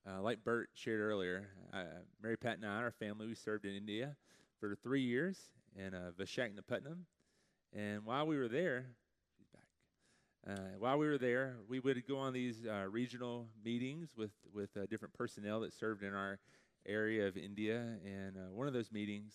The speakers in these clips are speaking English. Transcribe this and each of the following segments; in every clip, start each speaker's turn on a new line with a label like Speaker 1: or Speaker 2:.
Speaker 1: Like Bert shared earlier, Mary Pat and I, our family, we served in India for 3 years in Vishakhapatnam. And while we were there, she's back. While we were there, we would go on these regional meetings with different personnel that served in our area of India. And one of those meetings,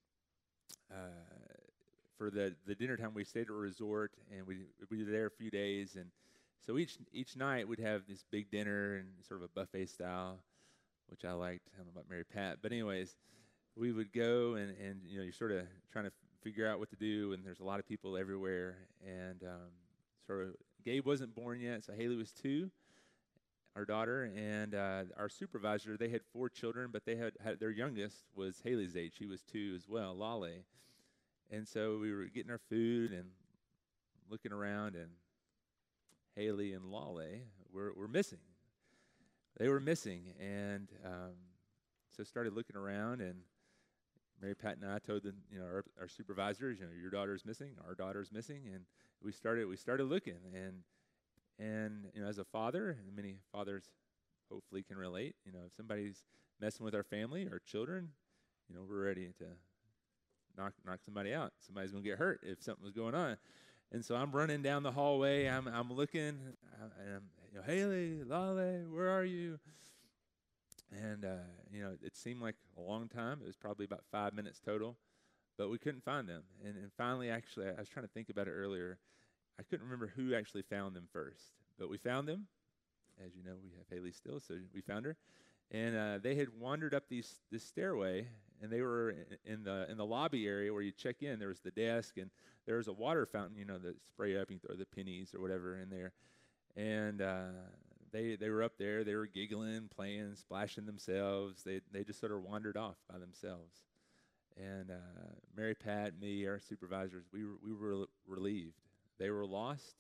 Speaker 1: for the dinner time, we stayed at a resort, and we were there a few days. And so each night we'd have this big dinner and sort of a buffet style, which I liked. I don't know about Mary Pat, but anyways, we would go and you're sort of trying to figure out what to do, and there's a lot of people everywhere. And sort of Gabe wasn't born yet, so Haley was 2, our daughter, and our supervisor. They had 4 children, but they had their youngest was Haley's age. She was 2 as well, Lale. And so we were getting our food and looking around, and Haley and Lale were missing. They were missing, and so started looking around, and Mary Pat and I told our supervisors, your daughter's missing, our daughter's missing, and we started looking, and as a father, and many fathers hopefully can relate, if somebody's messing with our family or children, we're ready to knock somebody out. Somebody's gonna get hurt if something was going on. And so I'm running down the hallway. I'm looking. And I'm, Haley, Lale, where are you? And it seemed like a long time. It was probably about 5 minutes total, but we couldn't find them. And finally, actually, I was trying to think about it earlier. I couldn't remember who actually found them first, but we found them. As you know, we have Haley still, so we found her. And they had wandered up this stairway, and they were in the lobby area where you check in. There was the desk, and there was a water fountain, that spray up, you can throw the pennies or whatever in there. And they were up there. They were giggling, playing, splashing themselves. They just sort of wandered off by themselves. And Mary Pat, me, our supervisors, we were relieved. They were lost,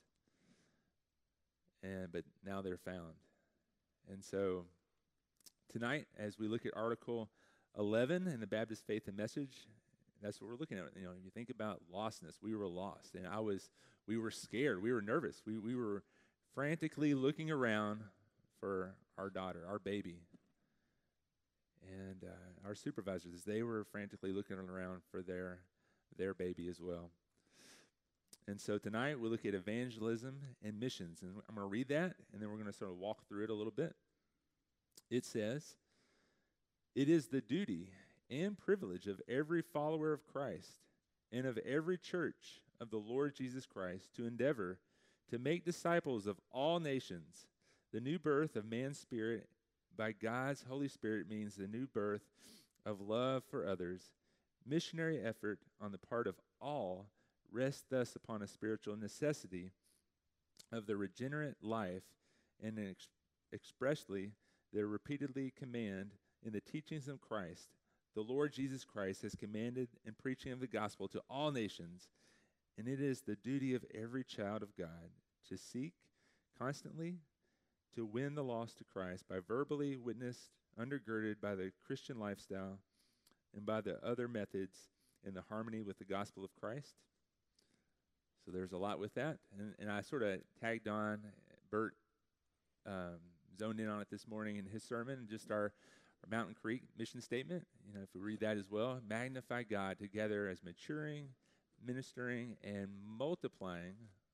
Speaker 1: but now they're found. And so tonight, as we look at Article 11 in the Baptist Faith and Message, that's what we're looking at. You think about lostness. We were lost, and we were scared. We were nervous. We were frantically looking around for our daughter, our baby. And our supervisors, they were frantically looking around for their baby as well. And so tonight we look at evangelism and missions. And I'm going to read that, and then we're going to sort of walk through it a little bit. It says, "It is the duty and privilege of every follower of Christ and of every church of the Lord Jesus Christ to endeavor to make disciples of all nations. The new birth of man's spirit by God's Holy Spirit means the new birth of love for others. Missionary effort on the part of all rests thus upon a spiritual necessity of the regenerate life and expressly their repeatedly command in the teachings of Christ. The Lord Jesus Christ has commanded in preaching of the gospel to all nations, and it is the duty of every child of God to seek constantly to win the lost to Christ by verbally witnessed, undergirded by the Christian lifestyle and by the other methods in the harmony with the gospel of Christ." So there's a lot with that. And I sort of tagged on, Bert zoned in on it this morning in his sermon, just our Mountain Creek mission statement. If we read that as well, magnify God together as maturing, ministering, and multiplying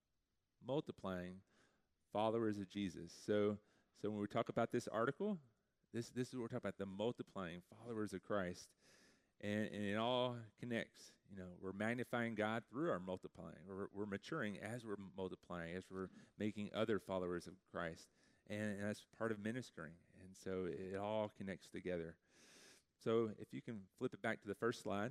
Speaker 1: followers of Jesus. So when we talk about this article, this is what we're talking about, the multiplying followers of Christ. And it all connects. We're magnifying God through our multiplying. We're maturing as we're multiplying, as we're making other followers of Christ. And that's part of ministering. And so it all connects together. So if you can flip it back to the first slide.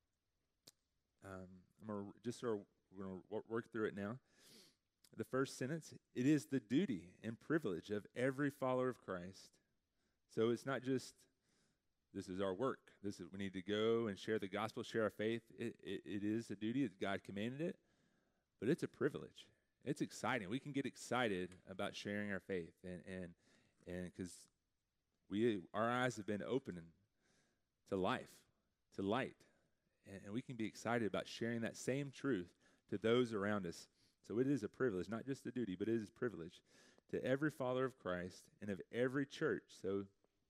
Speaker 1: We're going to work through it now. The first sentence, it is the duty and privilege of every follower of Christ. So it's not just, this is our work. We need to go and share the gospel, share our faith. It is a duty. God commanded it, but it's a privilege. It's exciting. We can get excited about sharing our faith, and because our eyes have been opened to life, to light, and we can be excited about sharing that same truth to those around us. So it is a privilege, not just a duty, but it is a privilege to every follower of Christ and of every church. So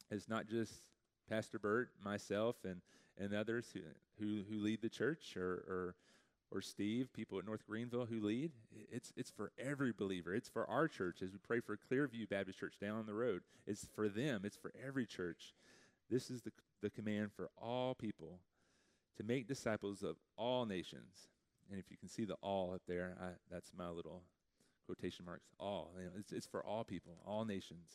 Speaker 1: It's not just Pastor Bert, myself, and others who lead the church, or Steve, people at North Greenville who lead. It's for every believer. It's for our church as we pray for Clearview Baptist Church down the road. It's for them. It's for every church. This is the command for all people to make disciples of all nations. And if you can see the all up there, that's my little quotation marks. All. It's for all people, all nations.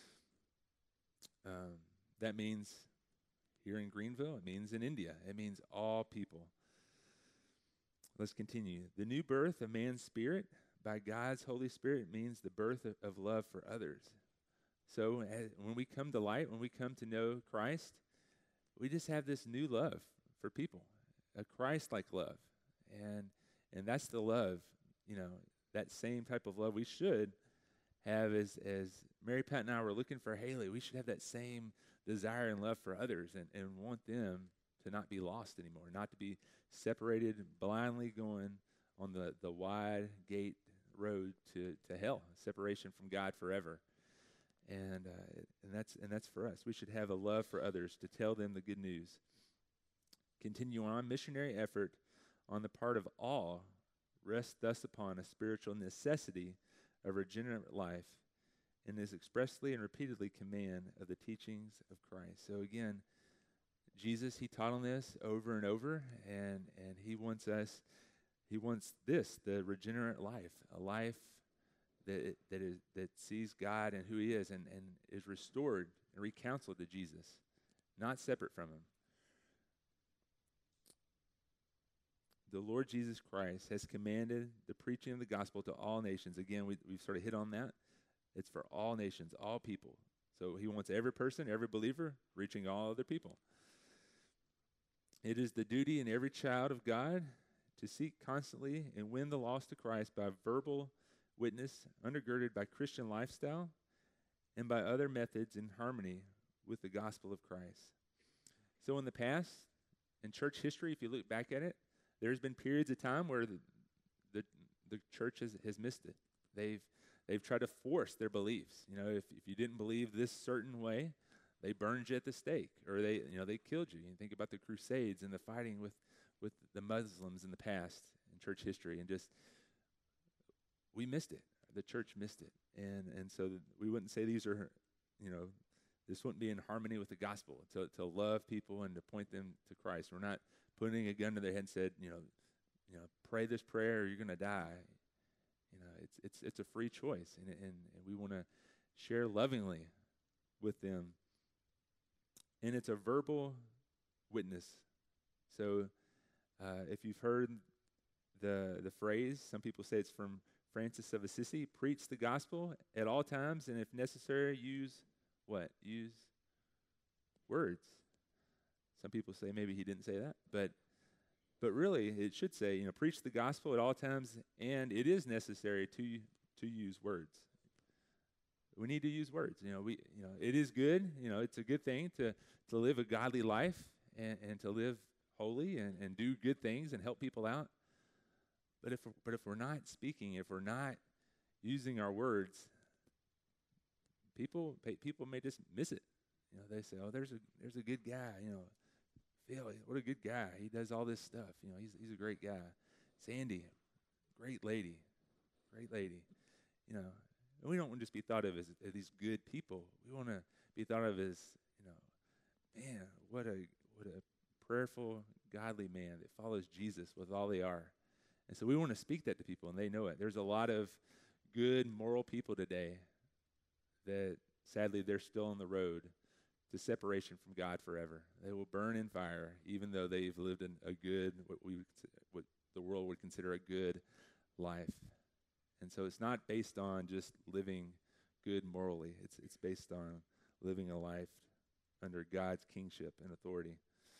Speaker 1: That means here in Greenville. It means in India. It means all people. Let's continue. The new birth of man's spirit by God's Holy Spirit means the birth of love for others. So when we come to light, when we come to know Christ, we just have this new love for people, a Christ-like love. And that's the love, that same type of love we should have as Mary Pat and I were looking for Haley. We should have that same desire and love for others and want them to not be lost anymore, not to be separated, blindly going on the wide gate road to hell, separation from God forever. And that's for us. We should have a love for others to tell them the good news. Continue on. Missionary effort on the part of all rests thus upon a spiritual necessity of regenerate life and is expressly and repeatedly command of the teachings of Christ. So again, Jesus, he taught on this over and over, and he wants this, the regenerate life, a life that sees God and who he is and is restored and reconciled to Jesus, not separate from him. The Lord Jesus Christ has commanded the preaching of the gospel to all nations. Again, we've sort of hit on that. It's for all nations, all people. So he wants every person, every believer, reaching all other people. It is the duty in every child of God to seek constantly and win the lost to Christ by verbal witness undergirded by Christian lifestyle and by other methods in harmony with the gospel of Christ. So in the past, in church history, if you look back at it, there's been periods of time where the church has missed it. They've tried to force their beliefs. If you didn't believe this certain way, they burned you at the stake, or they killed you. You think about the Crusades and the fighting with the Muslims in the past in church history, and just we missed it. The church missed it, and so we wouldn't say these are, this wouldn't be in harmony with the gospel to love people and to point them to Christ. We're not putting a gun to their head and said, pray this prayer or you're going to die. It's a free choice, and we want to share lovingly with them. And it's a verbal witness. So if you've heard the phrase, some people say it's from Francis of Assisi, preach the gospel at all times, and if necessary, use what? Use words. Some people say maybe he didn't say that, but really it should say, preach the gospel at all times, and it is necessary to use words. We need to use words. It is good. It's a good thing to live a godly life and to live holy and do good things and help people out. But if we're not speaking, if we're not using our words, people may just miss it. They say, "Oh, there's a good guy." Phil, what a good guy. He does all this stuff. He's a great guy. Sandy, great lady. And we don't want to just be thought of as these good people. We want to be thought of as, man, what a prayerful, godly man that follows Jesus with all they are. And so we want to speak that to people, and they know it. There's a lot of good, moral people today that, sadly, they're still on the road to separation from God forever. They will burn in fire, even though they've lived in a good, what the world would consider a good life. And so it's not based on just living good morally. It's based on living a life under God's kingship and authority.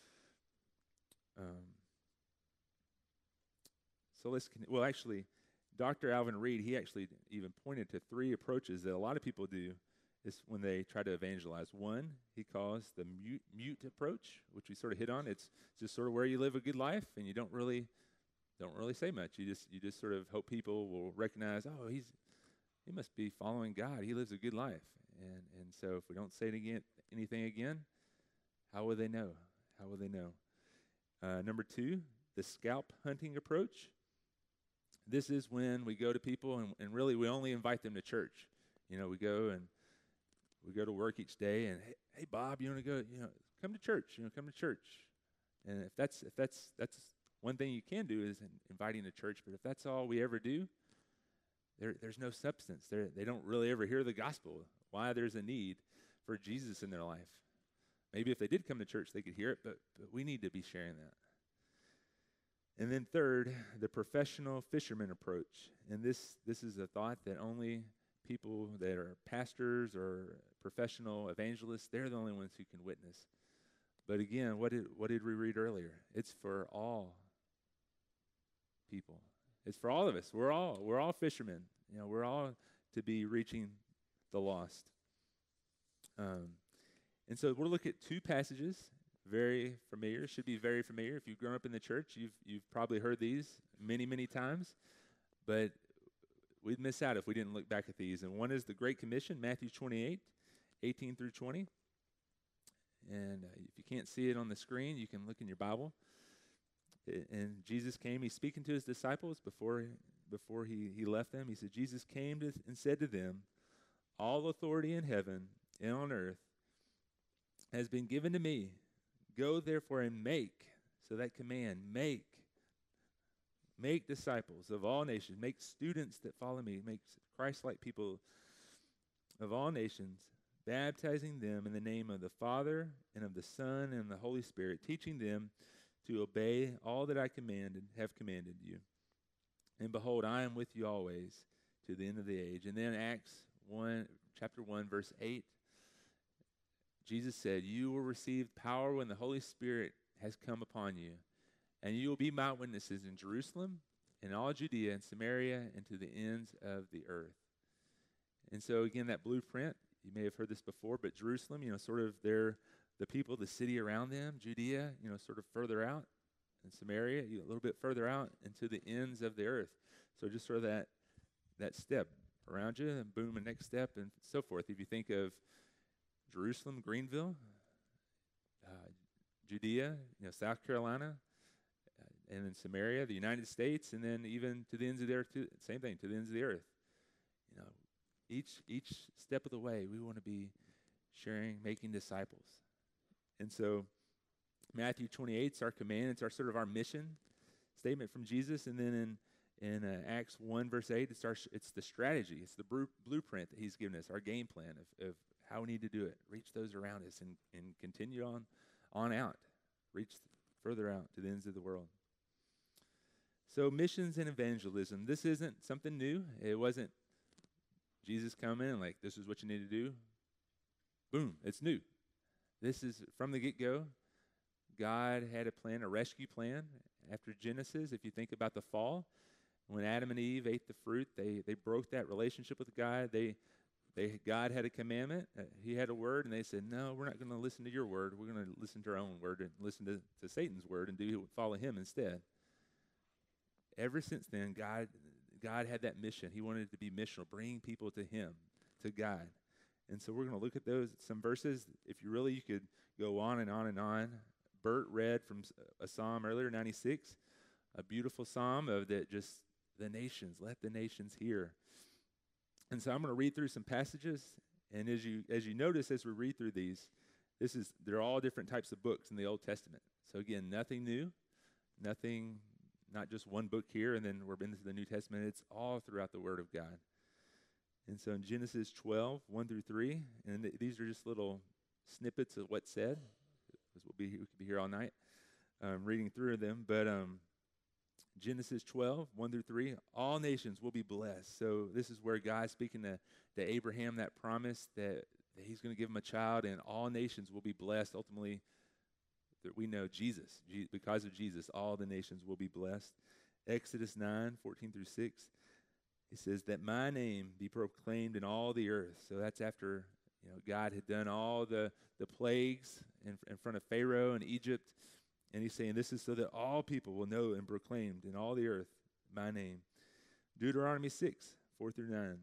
Speaker 1: Actually, Dr. Alvin Reed, he actually even pointed to 3 approaches that a lot of people do is when they try to evangelize. One, he calls the mute approach, which we sort of hit on. It's just sort of where you live a good life, and you don't really say much. You just sort of hope people will recognize, oh, he must be following God. He lives a good life. And so if we don't say anything again, how will they know? How will they know? Number 2, the scalp hunting approach. This is when we go to people and really we only invite them to church. We go to work each day and, hey Bob, you want to go, come to church, come to church. And if that's one thing you can do is inviting to church, but if that's all we ever do, there's no substance. They don't really ever hear the gospel, why there's a need for Jesus in their life. Maybe if they did come to church, they could hear it, but we need to be sharing that. And then 3rd, the professional fisherman approach. And this is a thought that only people that are pastors or professional evangelists, they're the only ones who can witness. But again, what did we read earlier? It's for all people. It's for all of us. We're all fishermen. We're all to be reaching the lost. And so we'll look at 2 passages, very familiar, should be very familiar. If you've grown up in the church, you've probably heard these many, many times, but we'd miss out if we didn't look back at these. And one is the Great Commission, Matthew 28, 18 through 20. And if you can't see it on the screen, you can look in your Bible. And Jesus came, he's speaking to his disciples before he left them. He said, Jesus came and said to them, all authority in heaven and on earth has been given to me. Go therefore and make, so that command, make disciples of all nations, make students that follow me, make Christ-like people of all nations, baptizing them in the name of the Father and of the Son and the Holy Spirit, teaching them to obey all that I have commanded you. And behold, I am with you always to the end of the age. And then chapter 1, verse 8, Jesus said, you will receive power when the Holy Spirit has come upon you, and you will be my witnesses in Jerusalem, in all Judea and Samaria, and to the ends of the earth. And so again, that blueprint, you may have heard this before, but Jerusalem, sort of the people, the city around them, Judea, sort of further out, and Samaria, a little bit further out, and to the ends of the earth. So just sort of that step around you, and boom, and next step, and so forth. If you think of Jerusalem, Greenville, Judea, South Carolina, and then Samaria, the United States, and then even to the ends of the earth, same thing, to the ends of the earth. Each step of the way, we want to be sharing, making disciples. And so Matthew 28 is our command. It's sort of our mission statement from Jesus. And then in Acts 1, verse 8, it's the strategy. It's the blueprint that he's given us, our game plan of how we need to do it. Reach those around us and continue on out. Reach further out to the ends of the world. So missions and evangelism, this isn't something new. It wasn't Jesus coming and this is what you need to do. Boom, it's new. This is from the get-go. God had a plan, a rescue plan after Genesis. If you think about the fall, when Adam and Eve ate the fruit, they broke that relationship with God. God had a commandment. He had a word, and they said, no, we're not going to listen to your word. We're going to listen to our own word and listen to Satan's word and follow him instead. Ever since then, God had that mission. He wanted it to be missional, bringing people to him, to God. And so we're going to look at some verses. If you could go on and on and on. Bert read from a psalm earlier, 96, a beautiful psalm of just the nations. Let the nations hear. And so I'm going to read through some passages, and as you notice as we read through these, they're all different types of books in the Old Testament. So again, nothing new, not just one book here, and then we're into the New Testament. It's all throughout the Word of God. And so in Genesis 12, 1 through 3, and these are just little snippets of what's said, because we could be here all night reading through them, but Genesis 12, 1 through 3, all nations will be blessed. So this is where God's speaking to Abraham, that promise that he's going to give him a child, and all nations will be blessed. Ultimately, that we know Jesus. Because of Jesus, all the nations will be blessed. Exodus 9, 14 through 6, it says that my name be proclaimed in all the earth. So that's after God had done all the plagues in front of Pharaoh and Egypt. And he's saying this is so that all people will know and proclaimed in all the earth my name. Deuteronomy 6, 4 through 9.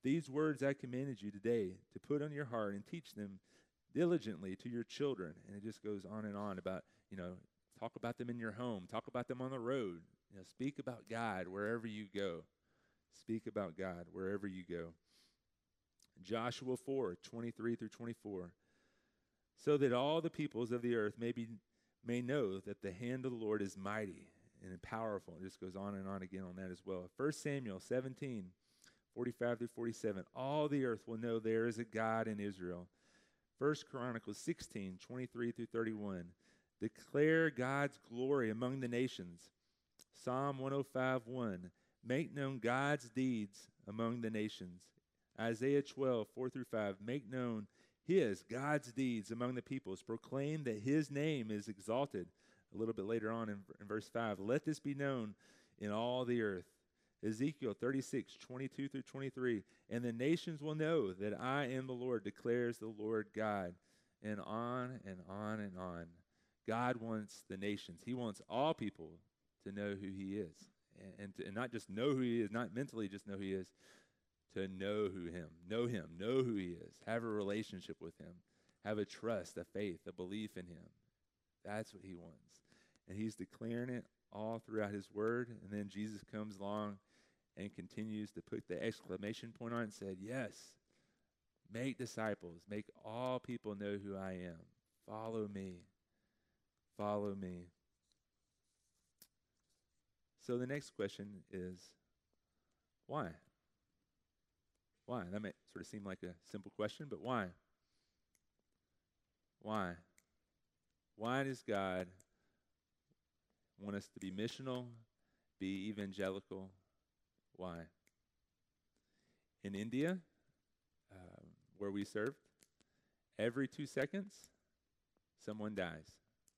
Speaker 1: These words I commanded you today to put on your heart and teach them diligently to your children. And it just goes on and on about, talk about them in your home, talk about them on the road. Speak about God wherever you go. Speak about God wherever you go. Joshua 4:23 through 24. So that all the peoples of the earth may know that the hand of the Lord is mighty and powerful. It just goes on and on again on that as well. 1 Samuel 17:45 through 47. All the earth will know there is a God in Israel. 1 Chronicles 16:23 through 31. Declare God's glory among the nations. Psalm 105:1. Make known God's deeds among the nations. Isaiah 12:4 through 5. Make known God's deeds among the peoples. Proclaim that his name is exalted. A little bit later on in verse 5. Let this be known in all the earth. Ezekiel 36:22 through 23. And the nations will know that I am the Lord, declares the Lord God. And on and on and on. God wants the nations. He wants all people to know who he is. And not just know who he is, not mentally just know who he is, to know him, know who he is, have a relationship with him, have a trust, a faith, a belief in him. That's what he wants. And he's declaring it all throughout his word. And then Jesus comes along and continues to put the exclamation point on it and said, yes, make disciples, make all people know who I am. Follow me. Follow me. So the next question is, why? Why? That may sort of seem like a simple question, but why? Why? Why does God want us to be missional, be evangelical? Why? In India, where we served, every 2 seconds, someone dies.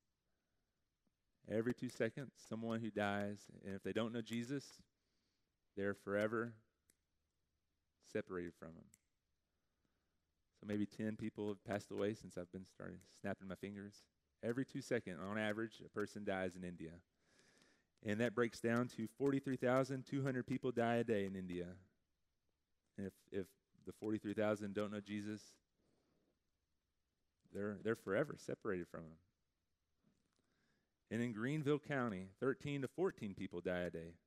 Speaker 1: Every 2 seconds, someone who dies, and if they don't know Jesus, they're forever separated from him. So maybe 10 people have passed away since I've been started snapping my fingers. Every 2 seconds, on average, a person dies in India. And that breaks down to 43,200 people die a day in India. And if the 43,000 don't know Jesus, they're forever separated from him. And in Greenville County, 13 to 14 people die a day.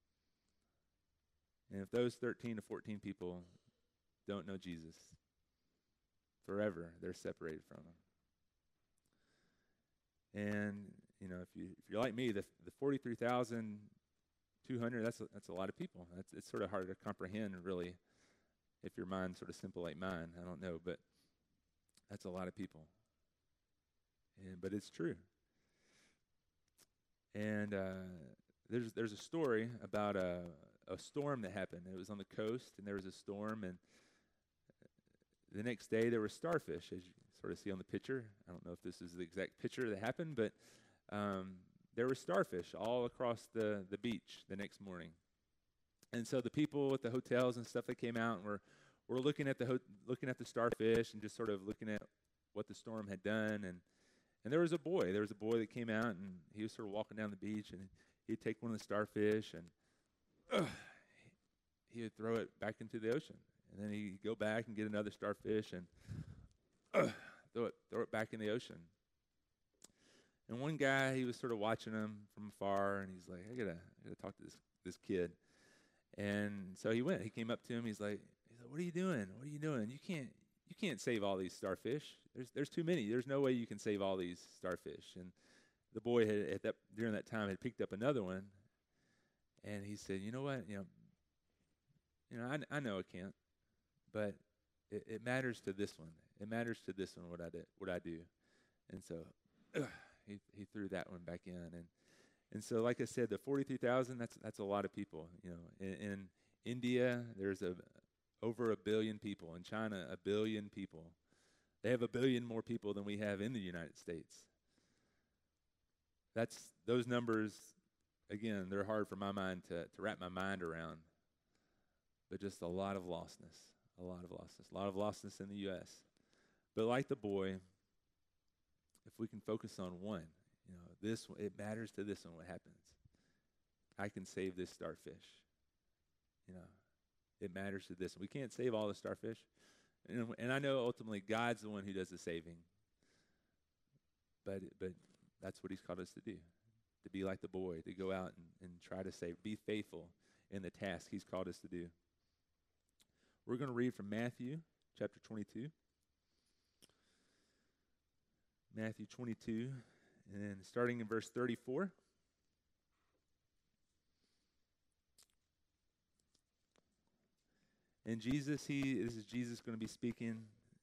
Speaker 1: And if those 13 to 14 people don't know Jesus, forever they're separated from him. And if you're like me, the 43,200, that's a lot of people. It's sort of hard to comprehend, really, if your mind's sort of simple like mine. I don't know, but that's a lot of people. But it's true. And there's a story about a storm that happened. It was on the coast, and there was a storm, and the next day there were starfish, as you sort of see on the picture. I don't know if this is the exact picture that happened, but there were starfish all across the beach the next morning. And so the people at the hotels and stuff that came out and were looking at the starfish and just sort of looking at what the storm had done. And there was a boy that came out, and he was sort of walking down the beach, and he'd take one of the starfish and he would throw it back into the ocean. And then he'd go back and get another starfish and throw it back in the ocean. And one guy, he was sort of watching him from afar, and he's like, I gotta talk to this kid. And so he went. He came up to him. He's like, what are you doing? What are you doing? You can't save all these starfish. There's too many. There's no way you can save all these starfish. And the boy during that time had picked up another one, and he said, you know what? I know I can't, but it matters to this one. It matters to this one what I do. And so he threw that one back in. And so, like I said, the 43,000, that's a lot of people. In India, there's over 1 billion people. In China, 1 billion people. They have 1 billion more people than we have in the United States. Those numbers, again, they're hard for my mind to wrap my mind around. But just a lot of lostness. A lot of lostness in the U.S. But like the boy, if we can focus on one, this one, it matters to this one what happens. I can save this starfish. it matters to this. We can't save all the starfish. And I know ultimately God's the one who does the saving. But that's what he's called us to do, to be like the boy, to go out and try to save, be faithful in the task he's called us to do. We're going to read from Matthew chapter 22. Matthew 22, and starting in verse 34. And this is Jesus going to be speaking.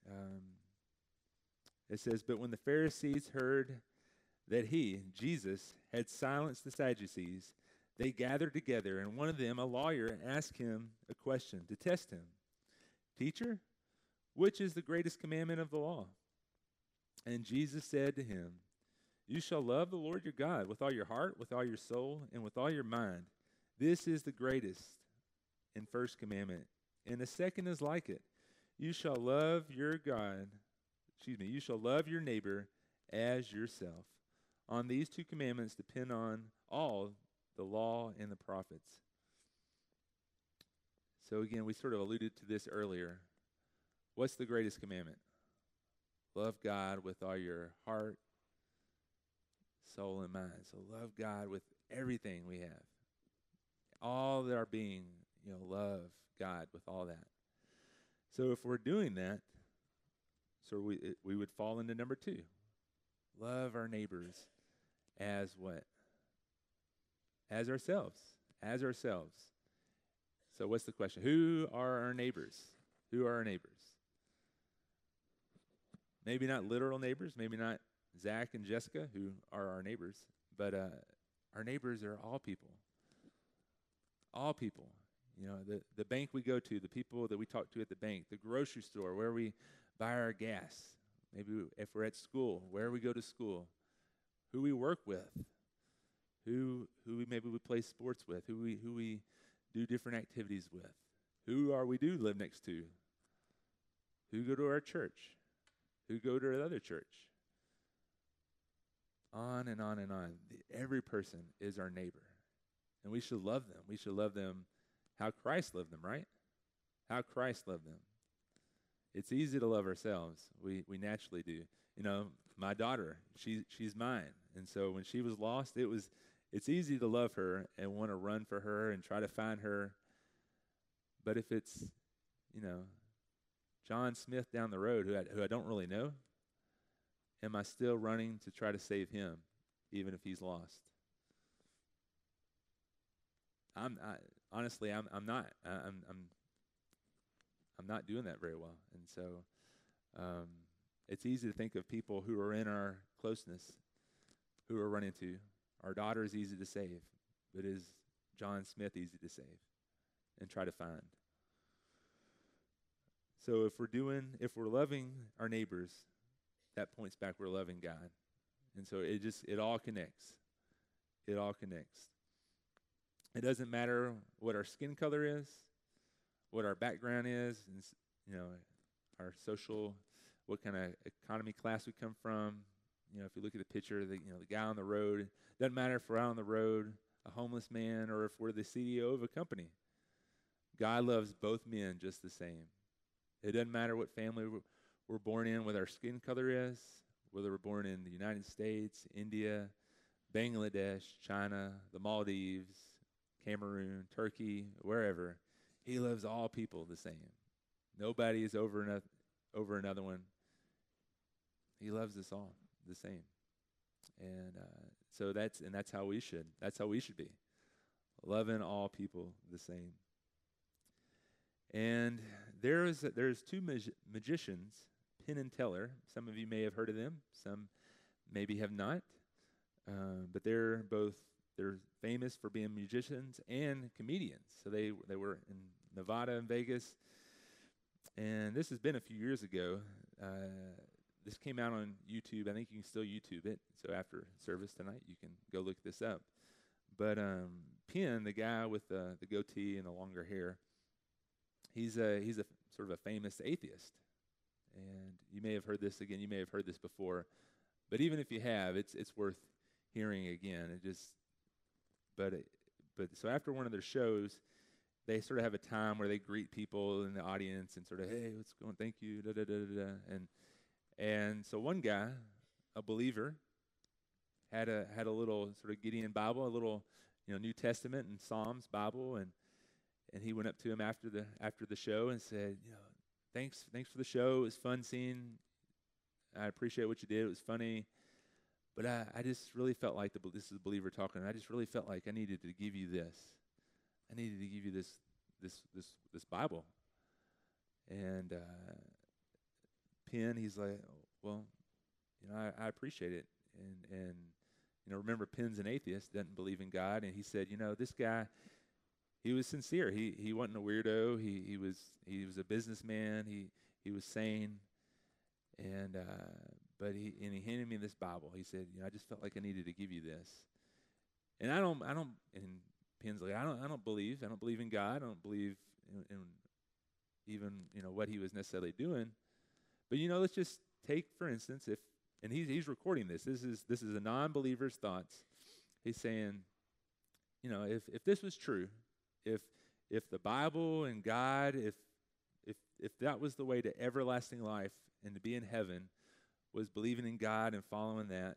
Speaker 1: It says, "But when the Pharisees heard that he, Jesus, had silenced the Sadducees, they gathered together, and one of them, a lawyer, asked him a question to test him. 'Teacher, which is the greatest commandment of the law?' And Jesus said to him, 'You shall love the Lord your God with all your heart, with all your soul, and with all your mind. This is the greatest and first commandment. And the second is like it. You shall love your neighbor as yourself. On these two commandments depend on all the law and the prophets.'" So again, we sort of alluded to this earlier. What's the greatest commandment? Love God with all your heart, soul, and mind. So love God with everything we have. All that our being, love God with all that. So if we're doing that, so we would fall into number 2. Love our neighbors as what? As ourselves. As ourselves. So what's the question? Who are our neighbors? Who are our neighbors? Maybe not literal neighbors, maybe not Zach and Jessica, who are our neighbors, but our neighbors are all people. All people. The bank we go to, the people that we talk to at the bank, the grocery store, where we buy our gas, maybe if we're at school, where we go to school, who we work with, who maybe we play sports with, who we do different activities with, who we do live next to, who go to our church, who go to another church. On and on and on. Every person is our neighbor. And we should love them. We should love them how Christ loved them, right? How Christ loved them. It's easy to love ourselves. We naturally do. My daughter, she's mine. And so when she was lost, it's easy to love her and want to run for her and try to find her. But if it's, John Smith down the road, who I don't really know, am I still running to try to save him, even if he's lost? Honestly, I'm not. I'm not doing that very well, and so it's easy to think of people who are in our closeness, who are running to. Our daughter is easy to save, but is John Smith easy to save and try to find? So if we're loving our neighbors, that points back we're loving God. And so it all connects. It all connects. It doesn't matter what our skin color is, what our background is, and our social, what kind of economy class we come from. If you look at the picture, the guy on the road, it doesn't matter if we're out on the road, a homeless man, or if we're the CEO of a company. God loves both men just the same. It doesn't matter what family we're born in, what our skin color is, whether we're born in the United States, India, Bangladesh, China, the Maldives, Cameroon, Turkey, wherever. He loves all people the same. Nobody is over another one. He loves us all the same. And so that's how we should. That's how we should be. Loving all people the same. And there's 2 magicians, Penn and Teller. Some of you may have heard of them. Some maybe have not. But they're famous for being musicians and comedians. So they were in Nevada and Vegas. And this has been a few years ago. This came out on YouTube. I think you can still YouTube it. So after service tonight, you can go look this up. But Penn, the guy with the goatee and the longer hair, he's a sort of a famous atheist. And you may have heard this again. You may have heard this before. But even if you have, it's worth hearing again. But so after one of their shows, they sort of have a time where they greet people in the audience and sort of, hey, what's going? Thank you, da da da da da. And so one guy, a believer, had a little sort of Gideon Bible, a little New Testament and Psalms Bible, and he went up to him after the show and said, thanks for the show. It was fun seeing. I appreciate what you did. It was funny, but I just really felt like this is a believer talking. I just really felt like I needed to give you this. I needed to give you this Bible. And Penn, he's like, well, I appreciate it. And remember, Penn's an atheist, doesn't believe in God, and he said, this guy, he was sincere. He wasn't a weirdo. He was a businessman. He was sane, and but he handed me this Bible. He said, I just felt like I needed to give you this. And I don't. And Penn's like, I don't believe in God. I don't believe in even what he was necessarily doing. But let's just take, for instance, and he's recording this. This is a non-believer's thoughts. He's saying, if this was true, if the Bible and God, if that was the way to everlasting life and to be in heaven, was believing in God and following that,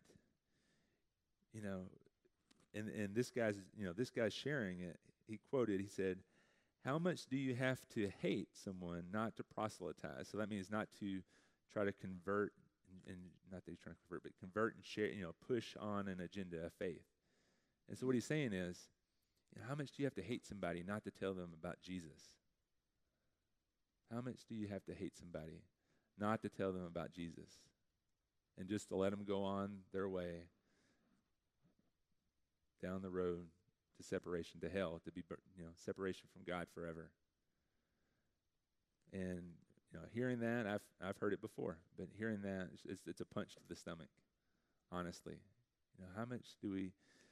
Speaker 1: and this guy's sharing it. He said, how much do you have to hate someone not to proselytize? So that means not to try to convert, and not that he's trying to convert, but convert and share, push on an agenda of faith. And so what he's saying is, how much do you have to hate somebody not to tell them about Jesus? How much do you have to hate somebody not to tell them about Jesus? And just to let them go on their way down the road to separation, to hell, to be, separation from God forever. And hearing that, I've heard it before, but hearing that, it's a punch to the stomach, honestly. How much do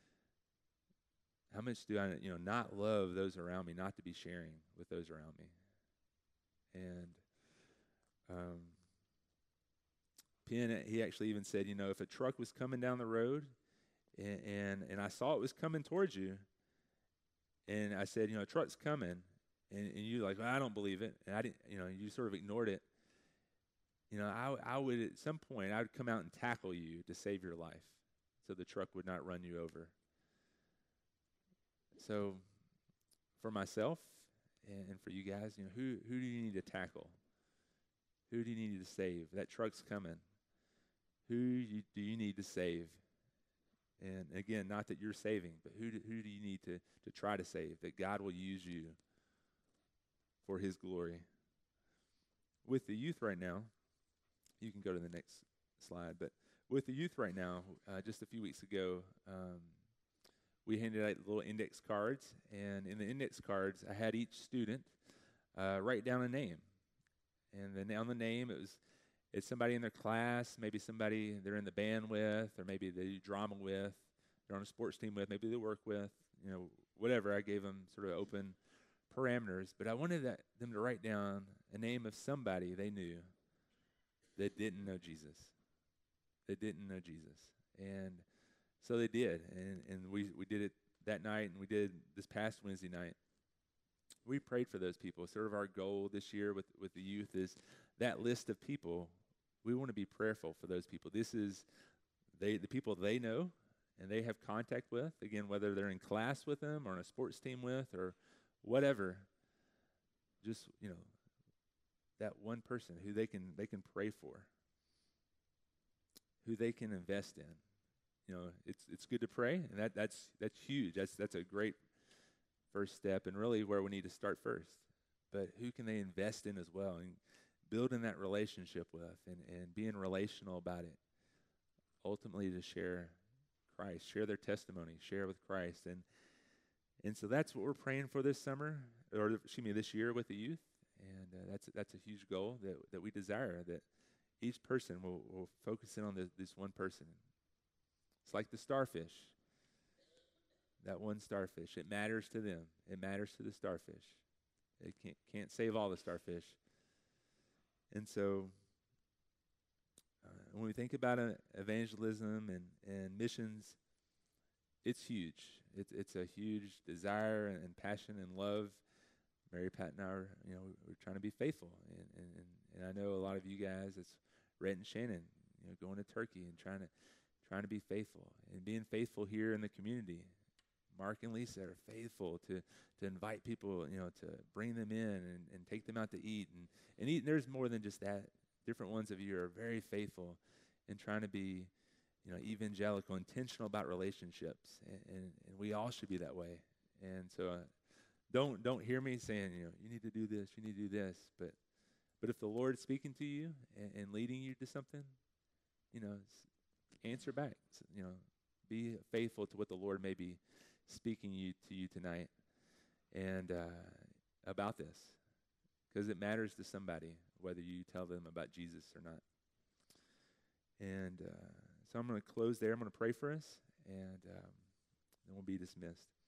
Speaker 1: I, not love those around me, not to be sharing with those around me? And Penn, he actually even said, if a truck was coming down the road and I saw it was coming towards you, and I said, a truck's coming, and you like, well, I don't believe it, and I didn't, you sort of ignored it. I would at some point, I would come out and tackle you to save your life, so the truck would not run you over. So, for myself and for you guys, who do you need to tackle? Who do you need to save? That truck's coming. Who do you need to save? And again, not that you're saving, but who do you need to try to save, that God will use you for his glory? With the youth right now, you can go to the next slide, but with the youth right now, just a few weeks ago, we handed out little index cards, and in the index cards, I had each student write down a name. And on the name, it's somebody in their class, maybe somebody they're in the band with, or maybe they do drama with, they're on a sports team with, maybe they work with, whatever. I gave them sort of open parameters, but I wanted them to write down a name of somebody they knew that didn't know Jesus. They didn't know Jesus. And so they did, and we did it that night, and we did this past Wednesday night. We prayed for those people. Sort of our goal this year with the youth is that list of people. We want to be prayerful for those people. This is the people they know and they have contact with. Again, whether they're in class with them or on a sports team with or whatever. Just that one person who they can pray for, who they can invest in. It's good to pray, and that's huge. That's a great first step, and really where we need to start first. But who can they invest in as well, and building that relationship with, and being relational about it, ultimately to share Christ, share their testimony, share with Christ. And so that's what we're praying for this summer, or this year with the youth. And that's a huge goal that we desire, that each person will focus in on this one person. It's like the starfish. That one starfish. It matters to them. It matters to the starfish. It can't save all the starfish. And so when we think about evangelism and missions, it's huge. It's a huge desire and passion and love Mary Pat and I are, we're trying to be faithful, and I know a lot of you guys, it's Rhett and Shannon, going to Turkey and trying to be faithful and being faithful here in the community. Mark and Lisa are faithful to invite people, to bring them in and take them out to eat and eat. And there's more than just that. Different ones of you are very faithful in trying to be, evangelical, intentional about relationships, and we all should be that way. And so, don't hear me saying, you need to do this, you need to do this, but if the Lord's speaking to you and leading you to something, answer back. Be faithful to what the Lord may be speaking to you tonight, and about this, because it matters to somebody whether you tell them about Jesus or not. And so I'm going to close there. I'm going to pray for us, and then we'll be dismissed.